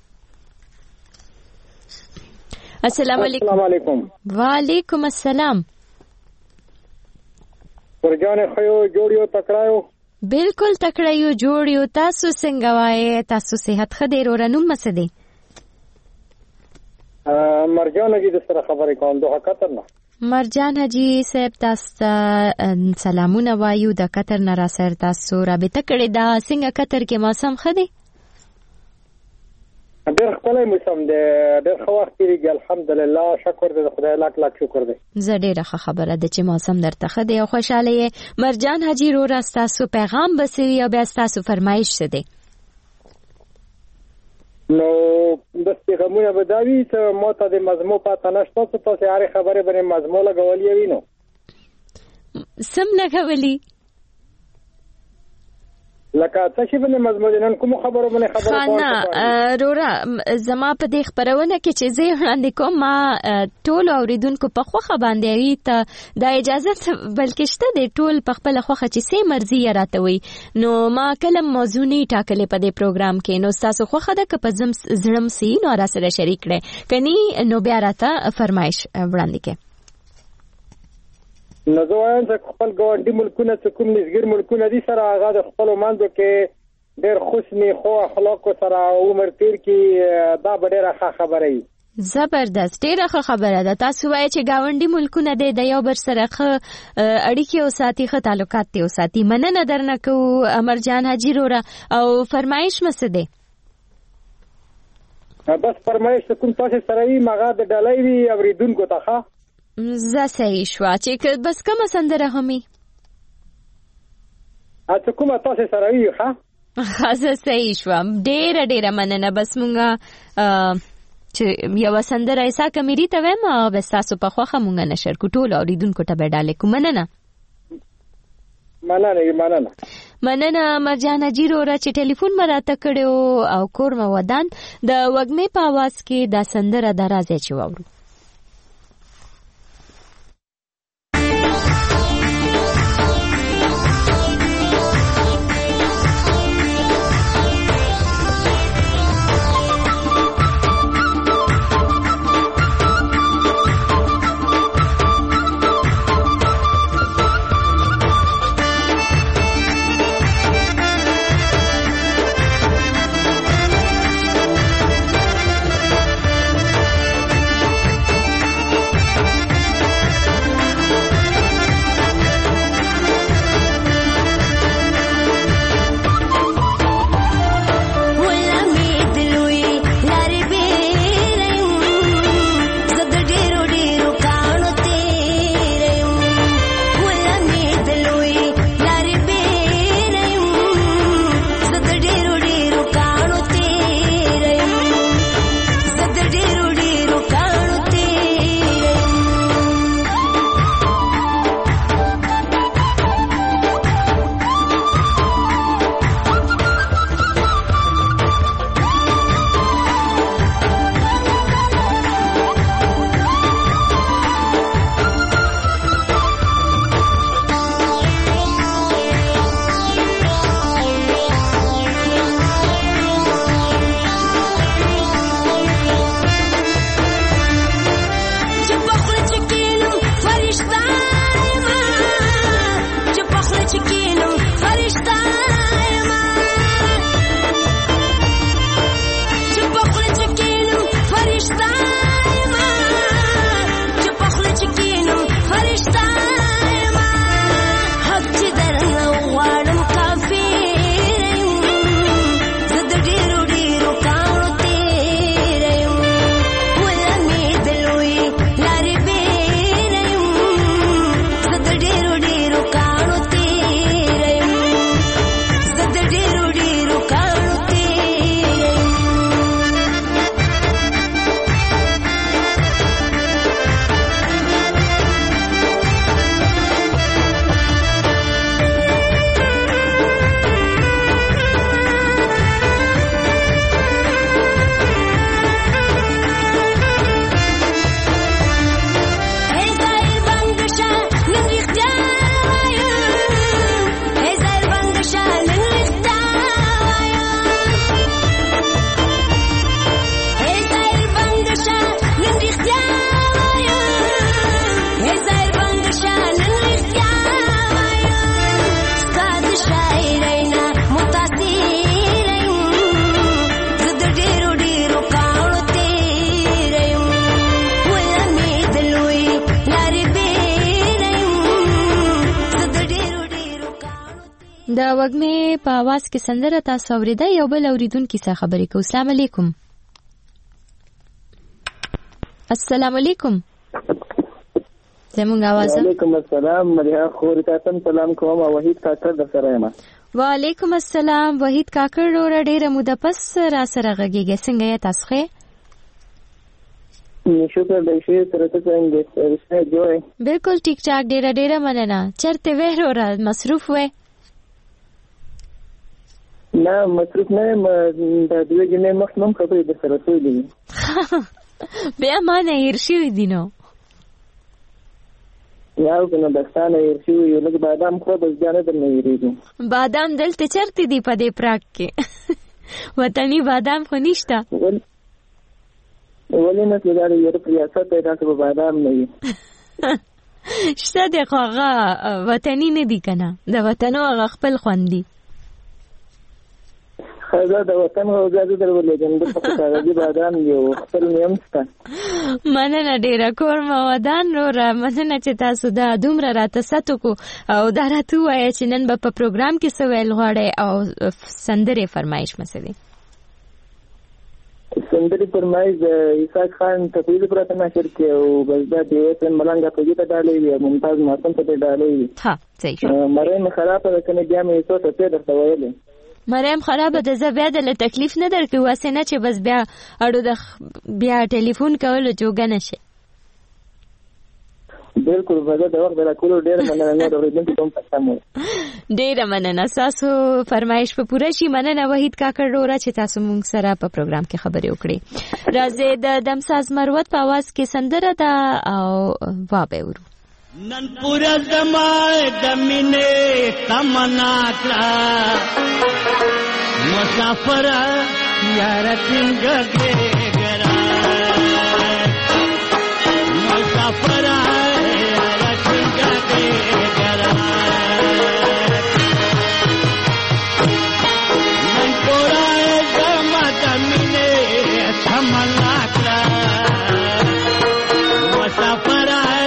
السلام علیکم. السلام علیکم. وعلیکم السلام. ورجانې خیو جوړ یو تکړه یو. بالکل تکړه یو جوړ یو. تاسو څنګه وایې؟ تاسو صحت ښه دی؟ روره نوم څه دی؟ مرجان حاجی د سره خبرې کوم. دوه قطر نه. مرجان حاجی صاحب تاسو سلامونه وایو د قطر نه. را سره تاسو رابطه کړې ده. څنګه قطر کې موسم ښه دی؟ ډېر ښکلی موسم دی. ډېر ښه وخت تېرېږي. الحمدلله. شکر دی د خدای لاک لاک شکر دی. زه ډېره ښه خبره ده چې موسم درته ښه دی او خوشحاله یې. مرجان حاجي روره ستاسو پیغام به څه وي او بیا ستاسو فرمایش څه دی؟ نو بس پیغامونه به دا وي چې ما ته د مضمون پاته نشته. څه تاسې هرې خبرې باندې مضمون لګولي وي نو سم لګولي لکه څه شي باندې مضمون نن کوم خبرو باندې خبره کوم. نه روره زما په دې خبرونه کې چې زه وړاندې کوم ما ټول اوریدونکو په خوخه باندې وي ته د اجازه بلکې شته د ټول په خپل خوخه چې سه مرزي راته وي. نو ما کلم موضوع نه ټاکلې په دې پروګرام کې. نو تاسو خوخه ده که په زم زړم سي نو را سره شریک کړئ کني نو بیا راته فرمایش وړاندې کړئ. نو زه وایم چې خپل ګاونډي ملکونه چې کوم نږدې ملکونه دي سره هغه د خپلو منځو کې ډېر حسني ښو اخلاقو سره عمر تېر کړي. دا به ډېره ښه خبره وي. زبردست. ډېره ښه خبره ده. تاسو وایئ چې ګاونډي ملکونه دی د یو بل سره ښه اړیکې وساتي، ښه تعلقات دې وساتي. مننه درنه کوو امرجان حاجي روره. او فرمایش مو څه دی؟ بس فرمایش چې کوم تاسې سره وي هغه د ډالۍ وي اورېدونکو ته ښه. زه صحیح شوه چې بس کومه سندره همي اته کومه تاسو سره وي ښه ښه زه صحیح شوم. ډېره ډېره مننه. بس مونږه چې یو سندره ایسا کمیری ته وایم او بس تاسو په خوخه مونږه نشر کو ټول اوریدونکو ته به ډالې کوم. مننه مننه مننه مننه مرجان حاجي روره چې ټلیفون مراته کړو او کور مو ودان. د وګمې په आवाज کې دا سندره درازه چې وورو. د وګمې په आवाज کې سندره تاسو اوریدا یو بل اوریدونکو سره خبرې کوو. السلام علیکم. السلام علیکم. زمونږ आवाज. وعلیکم السلام. مریه خور تاسو سلام کوم. وحید کاکر د سره یم. وعلیکم السلام وحید کاکر ور ډیره موده پس را سره غږیږي. څنګه یې تاسو ښه؟ شکر دې شي سره ته څنګه څنګه جوړه؟ بالکل ټیک ټاک. ډیره ډیره مننه. چرته وې ور مصروف وې؟ نه مصروف نه م د دوی جنې مخ نوم خبرې د سره ته دي. بیا ما نه هرشي دي نو. یاو کنه دستانه هرشي یو لږ بادام خو بس ځانه در نه یریږي. بادام دلته چرته دی په دې پراک کې؟ وطني بادام خو نشته. ولې نه کېدای یو ریاست ته تاسو بادام نه وي؟ شته د هغه وطني نه دي کنه. د وطنو هغه خپل خوندي. خزه د وطن او زاده درولې د په کاغذي بادام یو خپل نیم ستا. مننه ډیره کورم ودان رو را مننه چې تاسو دا دومره راته ستو کو او دا راته وایي چې نن په پروګرام کې سوال غواړي او سندره فرمایش مسلې. سندري فرمایش د اسحاق خان تفویض پرته نشر کې او بلدا دیوتن ملنګا په دې ته ډالې ممتاز ماتم ته ډالې. ها صحیح. مریم خرابه کنه بیا مې څه ته درته ویلې. مریم خرابه ده. زه بیا د تکلیف نه درکې واسه نه چې بس بیا اړو د بیا ټلیفون کول جوګه نشي. بالکل وځه د وخت راکولو ډیر مننه نه اورېدونکو ته پاتمو. ډیر مننه. تاسو فرمایش په پوره شي. مننه وحید کاکړ ورا چې تاسو مونږ سره په پروګرام کې خبرې وکړې. راځي د دمساز مروت په आवाज کې سندره ده او وابه ورو. نن پورا زمای دمینه تمنا کړه مسافر یار څنګه ګرا مسافر یار څنګه ګرا نن پورا زمای دمینه تمنا کړه مسافر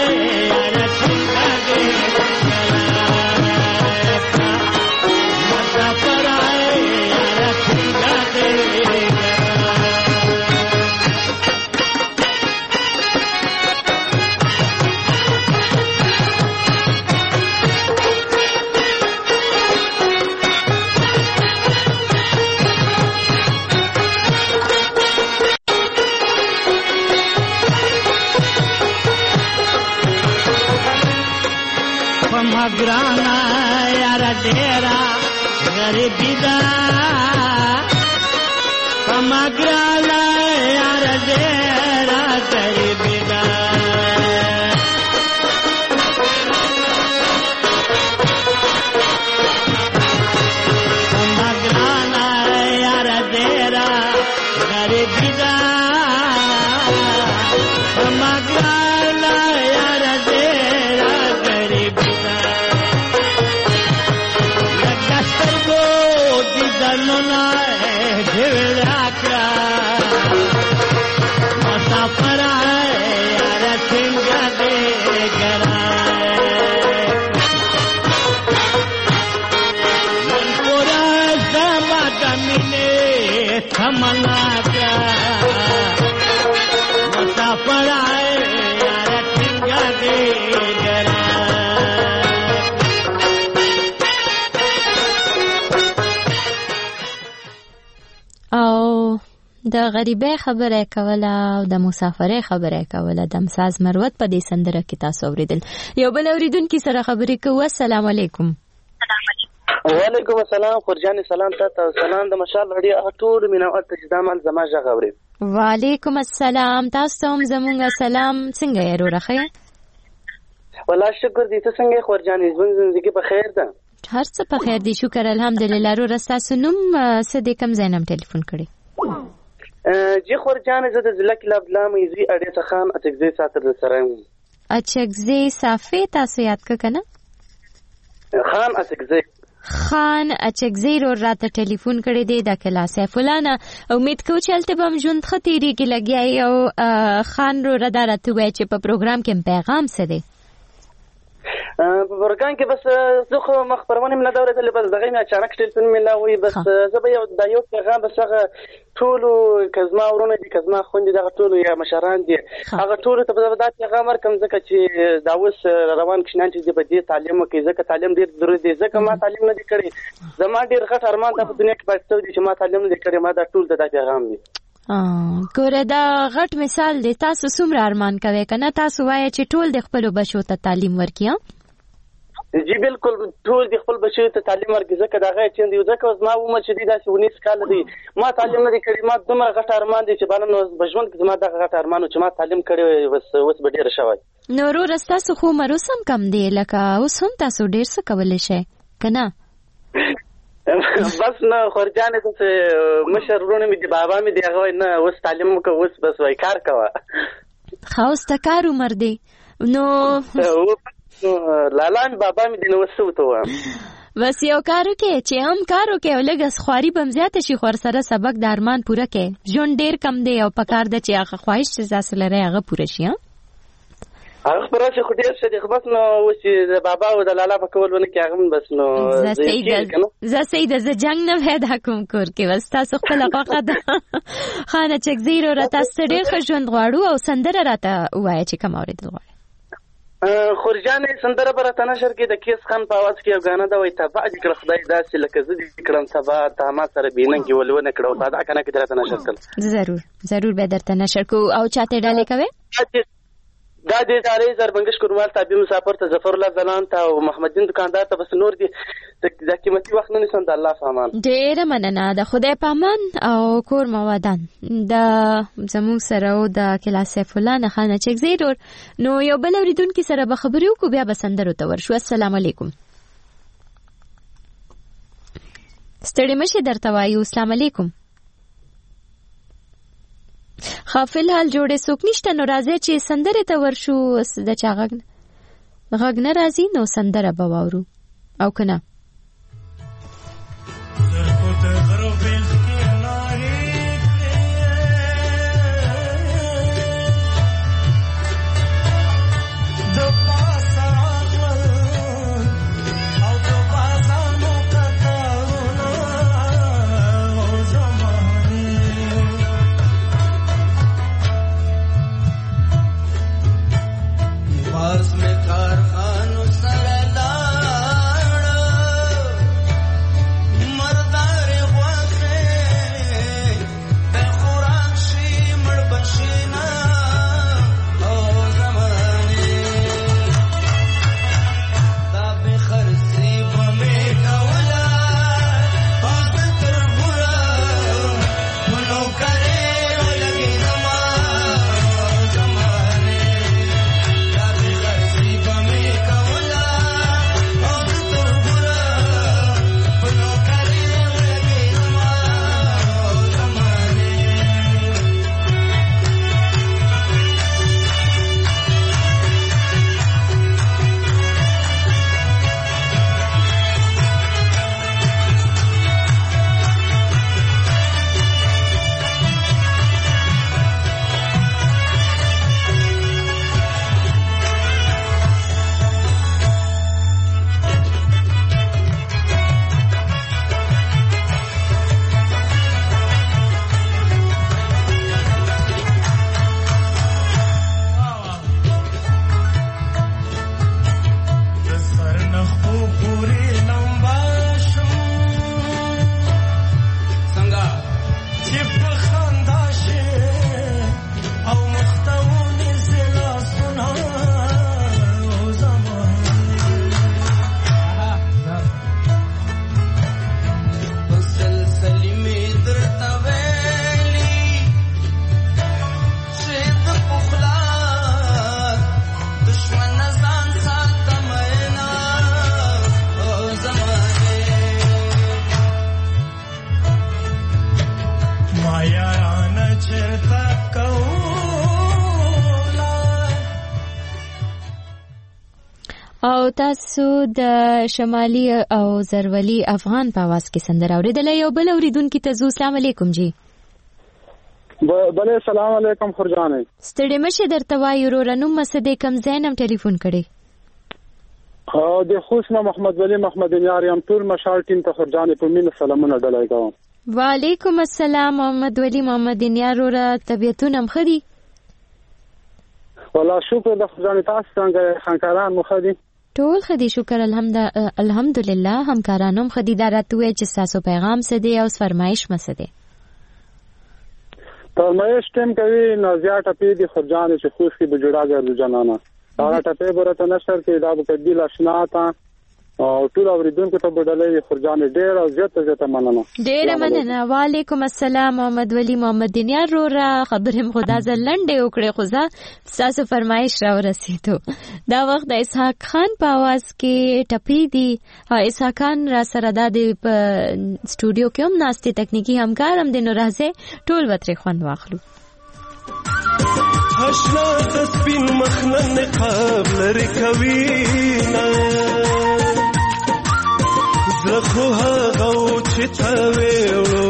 graana yara dera garibi da pamagrana yara dera garibi da pamagrana yara dera garibi da pamagrana yara dera garibi da नोना ढेड़ा का मुसाफिर यार सिंगा दे गरा पूरा जमा जमीने थमना का मुसाफिर यार सिंगा दे गरा او د غریبه خبره کوله او د مسافرې خبره کوله. د دمساز مروت په دې سندره کې تاسو اوریدل. یو بل اوریدونکو سره خبرې کوو. السلام علیکم. وعلیکم السلام. خورجان سلام تاسو. سلام د مشال رډي ټول مینوال تجدامل زما ژغ اوري. وعلیکم السلام. تاسو هم زمونږ سلام. څنګه یې ورخه؟ والله شکر دې. ته څنګه خورجان؟ ژوند په خیر ده؟ هر څه په خیر دي شکر الحمدلله. رو رستاسو نوم څه د کم زینم ټلیفون کړي؟ جی خورجان زه د ضلع کلاب لامې زی اړې خان اچګزي ساتر سره یم. اچګزي صافي تاسو یاد ک کنه؟ خان اچګزي خان اچګزي رو راته ټلیفون کړي دی د کلاسه فلانه. امید کو چلته بم ژوند خطيري کې لګیای او خان رو را درته وای چې په پروګرام کې پیغام څه دی؟ په پروګرام کې بس زه خو مخبرونه مې نه دا اورېدلې، بس دغه مې اچانک ټلیفون مې لاوي، بس زه به یو دا یو پیغام بس هغه ټولو که زما ورونه دي که زما خویندې دغه ټولو یا مشران دي هغه ټولو ته به دا پیغام ورکړم ځکه چې دا اوس روان کشنان چې دي په دې تعلیم وکړي، ځکه تعلیم ډېر ضروري دی. ځکه ما تعلیم نه دی کړی، زما ډېر غټ ارمان دا په دنیا کې پاتې شوی دی چې ما تعلیم نه دی کړی، ما دا ټول ته دا پیغام دی. ګوره دا غټ مثال دی. تاسو څومره ارمان کوئ که نه؟ تاسو وایئ چې ټول د خپلو بچو ته تعلیم ورکړي. جی بالکل ټول د خپل بچو ته تعلیم ورکړي، ځکه د هغه چند یو ځکه زما عمر چې دی داسې اونیس کاله دی، ما تعلیم نه دی کړی، ما دومره غټ ارمان دی چې بالا نو په ژوند کې زما دغه غټ ارمان چې ما تعلیم کړی بس اوس به ډېره شوی. نو وروره ستاسو خو عمر اوس هم کم دی، لکه اوس هم تاسو ډېر څه کولی شئ که نه؟ بس نه خورجانې ته مشر ورونه مې دي، بابا مې دی، هغه وایي نه اوس تعلیم وکړه، اوس بس وایي کار کوه. ښه اوس ته کار عمر دی نو لالا مې بابا مې دی، نو اوس څه ورته ووایم؟ بس یو کار وکړې چې هم کار وکړې او لږ خواري به هم زیاته شي، خو ورسره سبق د ارمان پوره کړې. ژوند ډېر کم دی او پکار ده چې هغه خواهش چې تاسو لرئ هغه پوره شي. هغه خبره چې خو ډېر ښه دی، خو بس نو اوس چې د بابا او د لالا په کول ونه کړي هغه بس نو زه سیده زه جنګ نه پیدا کوم کور کې، بس تاسو خپله خوښه ده. خانه چکزي وروره تاسو ته ډېر ښه ژوند غواړو او سندره راته ووایه چې کومه اورېدل غواړئ. خورجانې سندره به راته نشر کې د کیس خان په اواز کې یو ګانه ده، وایي تباه دې کړه خدای داسې لکه زه دې کړم تباه، تا ما سره بېننګې ول ونه کړه، دا دا کنه کې درته نشر کړل. ضرور ضرور به درته نشر کوو. او چاته ډالۍ کوئ؟ دا دې ډالۍ زربنګش کورمال تابع مسافر ته ظفر الله ځلان ته او محمد دین دکاندار ته، بس نور دي د قیمتي وخت نه نیسم، د الله په امان. ډېره مننه، د خدای په امان او کور مو ودان. د زموږ سره و د کلاس سیف الله نه خانه چکزي ورور. نو یو بل اورېدونکي سره به خبرې وکړو، بیا به سندرو ته ورشو. السلام علیکم. ستړي مشي درته وایو. السلام علیکم. خافل حال جوړې څوک نشته، نو راځي چې سندرې ته ورشو. د چا غږ غږ نه راځي نو سندره به واورو او که نه او تاسو د شمالي او زرولي افغان په आवाज کې سندره اوریدلې. یو بل اوریدونکو ته زو السلام علیکم جی. بله السلام علیکم خورجانې. ستړي مشه درته وایو ورونو مسدې کم زینم ټلیفون کړي. او د خوشنا محمد ولی محمد نیار یم ټول مشال ټیم ته خرجانې په مینه سلامونه ډلای کوم. وعلیکم السلام محمد ولی محمد نیار ورا طبيعتونه مخدي؟ والله شکر د خرجانې تاسو څنګه خانکاران مخدي؟ ټول خدي شکر الحمد الحمدلله همکارانو خدي داراتوي چې تاسو پیغام څه دی او فرمایش مسه دی. فرمایش ټیم کوي نازیا ټپی دی خرجانې چې خوش کی بجړا ګرځو جنانا. دا ټپه برته نشر کې دا په دې لاشنا تا او ټول اوریدونکو ته بدلې خرجانې ډېر او زیاته زیاته مننه. ډېر مننه. وعلیکم السلام محمد ولی محمد دینیار رو را خبرم خدا زلنډې وکړې خو ځا تاسو فرمایش را ورسېدو. دا وخت د اسحاق خان په आवाज کې ټپی دی. اسحاق خان را سره د سټوډیو کې هم ناشته تکنیکی همکار هم د نو راځي ټول وتري خوان واخلو. اشنا د سپین مخنن نقاب لري کوینا زخو هغه چې تا ویلو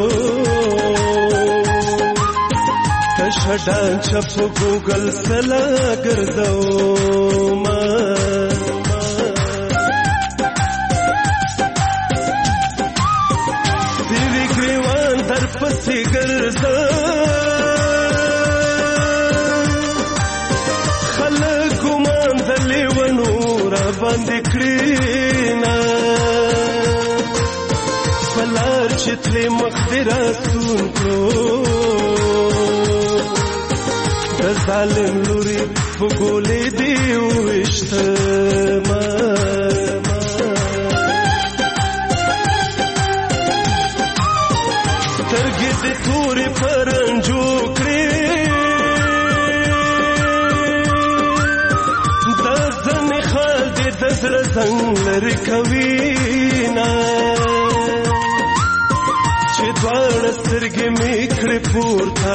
تشهدان چپ ګوګل سلا ګرځو ما دیوی ګریوان در پسې ګرځو باندې کړینا فلار چې تل مخدراتون کو د ظالم لوري وګولې دی وشته ما ترګې د تورې پرنجو کړې دزر زنگ لري کوینا چې دوار سترګې مې کړې پورته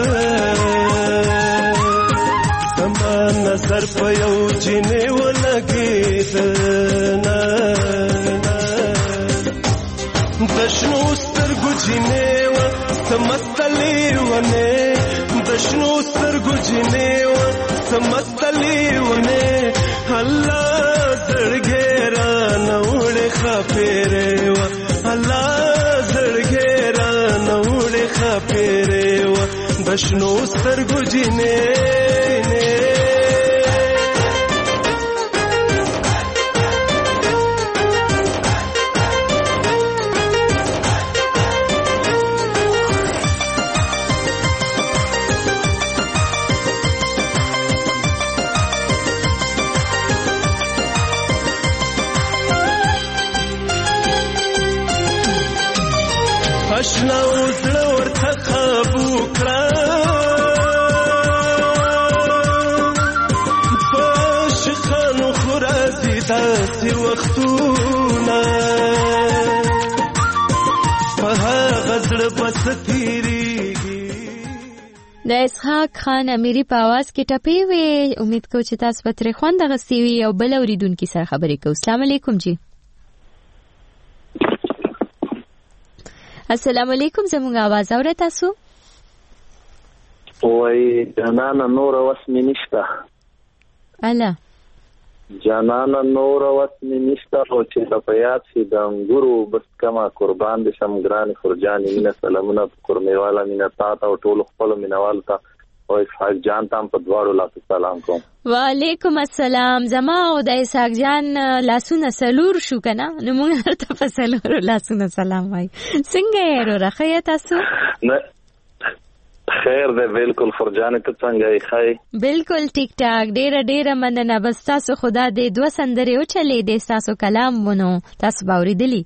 زما نظر په یو جنې ولګېد نه د شنو سترګو جنې وه څه مستلې ونې د شنو سترګو جنې وه څه مستلې ونې الله زړګې را نوړې خپېرې وه الله زړګې را نوړې خپېرې وه د شنو سترګو جینې اشنا وزړه ورته قابو کړه په عاشقانو خو راځي داسې وختونه په هغه زړه بس تېرېږي. د اسحاق خان امیري په आवाज کې ټپې وې. امید کوم چې تاسو به ترې خوند اخیستې وي او بل اورېدونکي سره خبرې کوو. السلام علیکم جی. السلام علیکم زموږ आवाज اورئ تاسو؟ وای جانانا نور وس می نشته. الا جانانا نور وس می نشته او چې د پیات سي د انګورو بس کما قربان دي شم ګران خرجانې مینه سلامونه قرمیواله مینه تاسو او ټول خپل مینوال ته او اسحاق جان تام په دواړو لاسو سلام کوم. وعلیکم السلام. زما او د اسحاق جان لاسونه سلور شو کنه نو موږ ته په سلور لاسونه سلام وای. څنګه یې راخی تاسو؟ نه خیر ده بالکل فرجانې ته څنګه یې خای؟ بالکل ټیک ټاک. ډیره ډیره مننه. بس تاسو خدا دې دوه سندرې او چلې دې تاسو کلام ونه تاسو باورېدلی؟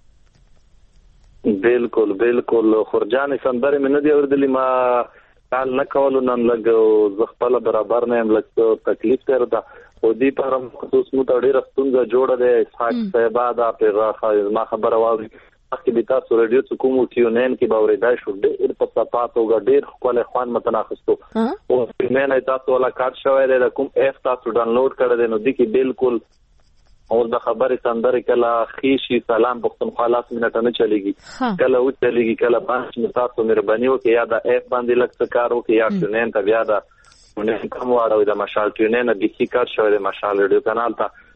بالکل بالکل فرجانې سندرې مې نه دی اوریدلی. ما کال نه کولو نن لږ زه خپله برابر نه یم لږ تکلیف تېر ده خو دې پاره خصوص مو ته ډېره ستونزه جوړه ده. اسحاق صاحبه دا پیغه زما خبره واوري مخکې به تاسو ریډیو څه کوم ټیونین کې به اورېدای شو ډېر په صفا توګه ډېر ښکلی خوند مته اخیستو. اوس مینه تاسو والا کارت شوی دی د کوم ایپ تاسو ډاونلوډ کړی دی نو دې کې بالکل اوس د خبرې سندرې کله ښې شي سلام پښتونخوا لاس منټه نه چلېږي کله وچلېږي کله پانچ نو تاسو مهرباني وکړئ یا د ایپ باندې لږ څه کار وکړئ یا ټیونین ته بیا د ټیونین کم واړوئ د مشال ټیونین بیخي کار شوی دی مشال ریډیو کانال ته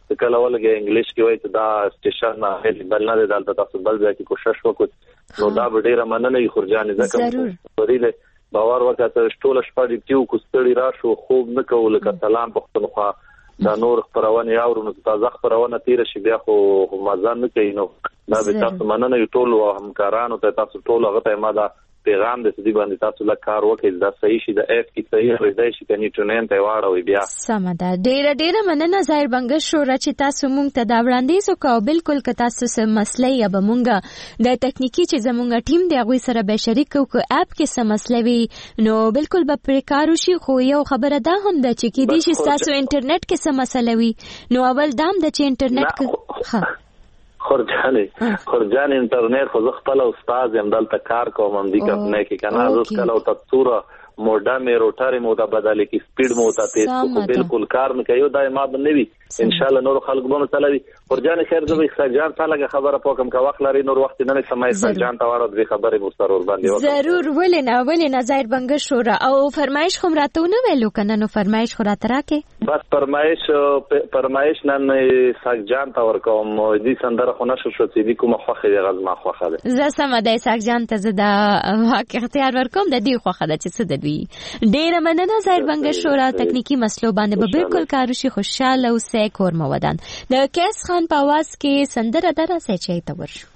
کله ولګي انګلیش کې وایي دا سټیشن نه بل نه دلته تاسو بل ځای کې کوشش وکړو نو دا به ډیره مننه وي خورجان ځکه ضروري باور وکړه ټول شپه دې تیو کوستړی راشو خوب نه کول ک سلام پختونخوا دا نور خبرونه اورو نو تازه خبرونه تیر شي بیا خو مزه نه کوي نو دا به تاسو مننه یو ټول همکارانو ته تاسو ټول هغه ته ما دا پیغام د دې باندې تاسو له کار وکړئ دا صحیح شي د اف کې صحیح وي شي کني ټونین ته واړوي بیا سمدا ډیر ډیر مننه ظاهر بنګ شورا چې تاسو مونږ ته دا وړاندیز وکاو بالکل که تاسو سم مسلې یا به مونږه د ټکنیکی چې زمونږ ټیم دی هغه سره به شریک کو کو اپ کې سم مسلې وي نو بالکل به پریکارو شي خو یو خبره ده هم د چې کې دي چې تاسو انټرنیټ کې سم مسلې وي نو اول دام د چې انټرنیټ ښه خورجانې خورجان انټرنیټ خو زه خپل استاد یم دلته کار کوم هم دي کمپنۍ کې کنه زه کله او تصوره موډا مې روټاري مو دا بدلې کې سپیډ مو ته تیز خو بالکل کار نه کوي دا ما به نوي ان شاء الله نور خلک به متلوي خورجان خیر زه به سجان تعالی خبره پوکم کا وخت لري نور وخت نه سمای سجان ته واره د خبره مستر ور باندې ضرور ولې نه ولې نه ظاهر بنګ شورا او فرمایش خو راته نه ویلو کنه نو فرمایش خو راته راکې بس فرمایش فرمایش نن سجان ته ور کوم دې سندره خو نشو شو چې دې کومه خوخه دی غزما خوخه ده زه سم د سجان ته زدا حق اختیار ور کوم د دې خوخه ده چې څه د ډیر مننه ظاهر بنګ شورا تکنیکی مسلو باندې به بالکل کاروشي خوشاله او سه کور مودان د کیس خان په आवाज کې سندره درا سه چي ته ورشو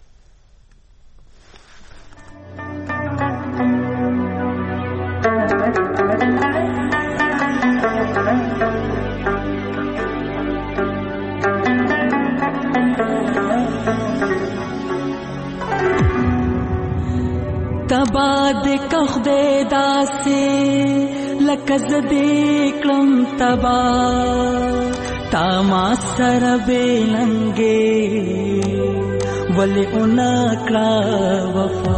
تباد کخ دے داسے لکز دے کلم تبا تاما سر بے لنگے ولی انکلا وفا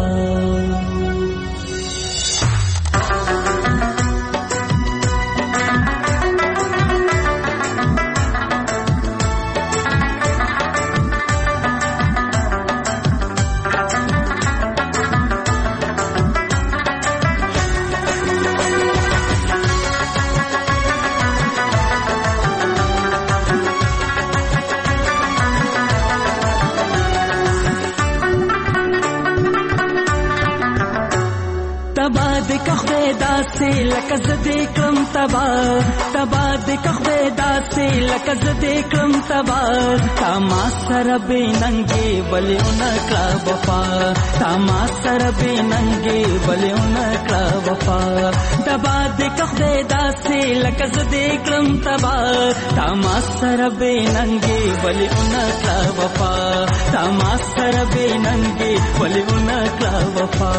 داسې لکه زه دې کړم تبا تبا دې کخبې داسې لکه زه دې کړم تبا تا ما سره بې ننګې ولې ونکړه وفا تا ما سره بې ننګې ولې ونکړه وفا تبا دې کخبې داسې لکه زه دې کړم تبا تا ما سره بې ننګې ولې ونکړه وفا تا ما سره بې ننګې ولې ونکړه وفا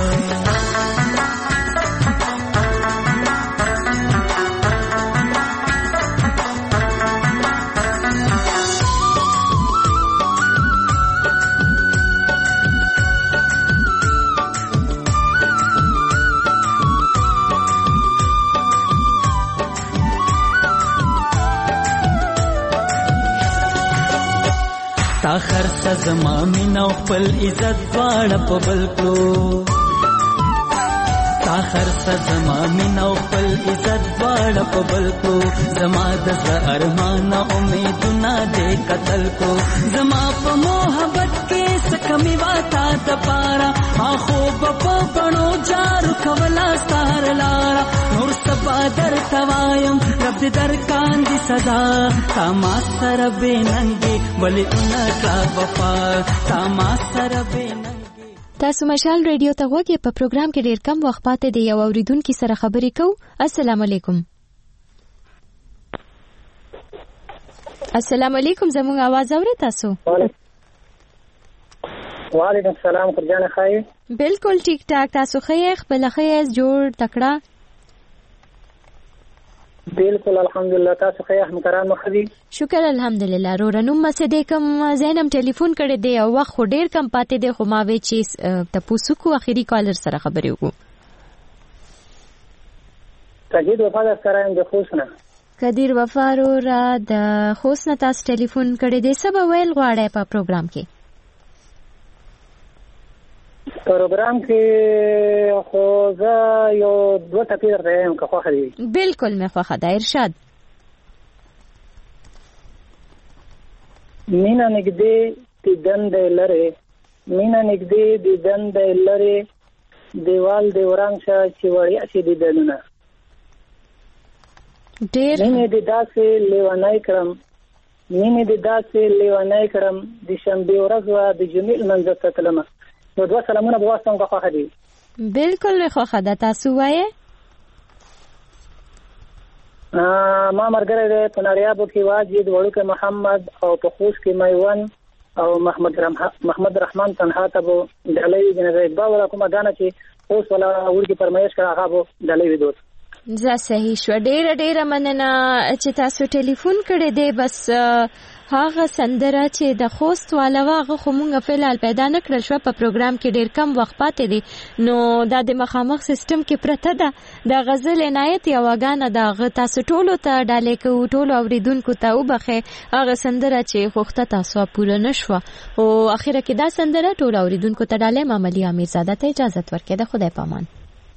تا خرڅ زما مینا خپل عزت واړه په بل کړو تا خرڅ زما مینا خپل عزت واړه په بل کړو زما د ارمان امیدونه دې قتل کو زما په محبت کې سکمی واتا د پارا اخو په پڼو جارو کولا ستار لارا نور سبا در توایم رب دې در کاندي صدا تا ما سره بې ننګې ولې انکړه وفا تا ما سره بې ننګې تاسو مشال ریډیو ته غوږی په پروګرام کې ډیر کم وخت پاتې دی یو اوریدونکو سره خبرې کوو السلام علیکم السلام علیکم زموږ आवाज اورئ تاسو وعلیکم السلام خورجان خای بالکل ټیک ټاک تاسو خیر خپل خیر جوړ تکړه بالکل الحمدلله تاسو خیر همکاران مخدي شکر الحمدلله رو رنوم مسدې کوم زینم ټلیفون کړی دی او وخت ډیر کم پاتې دی خو ما وی چې تاسو کو اخیری کالر سره خبرې وکړو تجید وفادار سره د خوشنه قدیر وفارو را د خوشنه تاسو ټلیفون کړی دی سبا ویل غواړی په پروګرام کې پروګرام کې خو زه یو دوه ټکي درته یم که خوښه دي بالکل مې خوښه ده ارشاد مینا نږدې دیدن دی لرې، مینا نږدې دیدن دی لرې، دیوال دی وران شه چې وړیا شي دیدنونه. ډېر مینې دې داسې لیونی کړم، مینې دې داسې لیونی کړم، د شنبې ورځ وه د جمعې لمانځه ته تلمه. نو دوه سلامونه به واستم که خوښه دي؟ بالکل مې خوښه ده، تاسو وایې؟ ما ملګری دی په نریابو کې واجد، وړوکی محمد، او په خوست کې میوند او محمد محمد رحمان تنها ته به ډالۍ وي. جنازه اقبال ولا کومه ګانه چې اوس ولا وړکي فرمایش کړه هغه به ډالۍ وي. دوست زه صحیح شوه، ډېره ډېره مننه چې تاسو ټلیفون کړی دی. بس هغه سندره چې د خوست والا وه هغه خو مونږ فلحال پیدا نه کړل شوه، په پروګرام کې ډېر کم وخت پاتې دی، نو دا د مخامخ سیسټم کې پرته ده. د غزل عنایت یوه ګانه ده، هغه تاسو ټولو ته ډالۍ کوو، ټولو اورېدونکو ته وبخئ هغه سندره چې غوښته تاسو پوره نه شوه، او اخره کې دا سندره ټولو اورېدونکو ته ډالۍ. معملي امیرزاده ته اجازت ورکړئ. د خدای پامان.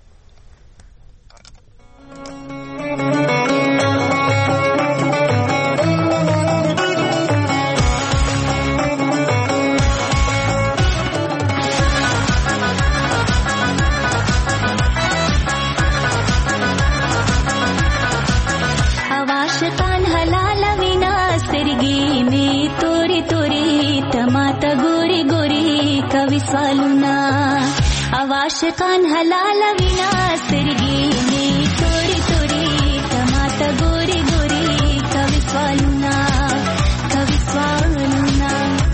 سوالونه عاشقان حلال وینا سترګې می توري توري تماته ګوري ګوري کوي سوالونه کوي سوالونه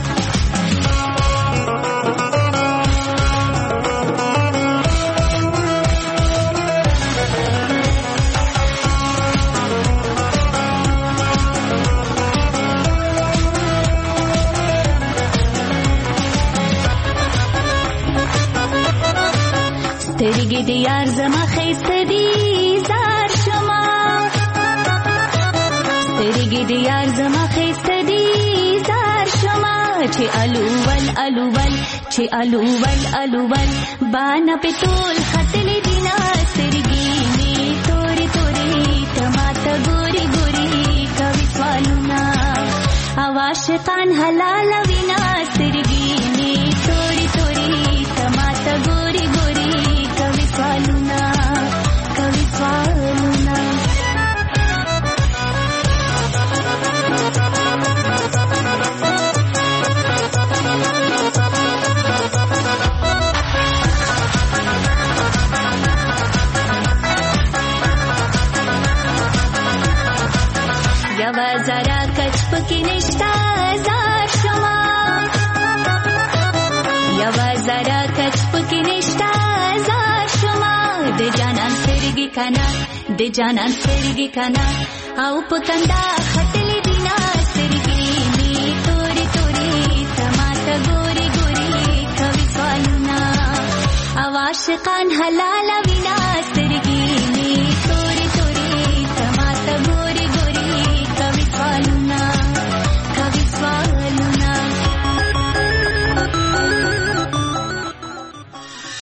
سترګې د یار زما خیسته دي زار شما سترګې د یار زما خیسته دي زار شما چې الوول الوول چې الوول الوول باندې په ټول خطلې دینا سترګې می توري توري تماته ګوري ګوري کوي سوالونه عاشقان حلال وینا سترګې می توري توري تماته ګوري ګوري کوي سوالونه کوي سوالونه یوا زرا کچ پکې نشتا زار شما یوا زرا کچ پکې نشتا زار شما د جانان سترګې کنا د جانان سترګې کنا او پکندا خټلې دینا سترګې می توري توري تماته ګوري ګوري کوي سوالونه عاشقان حلال وینا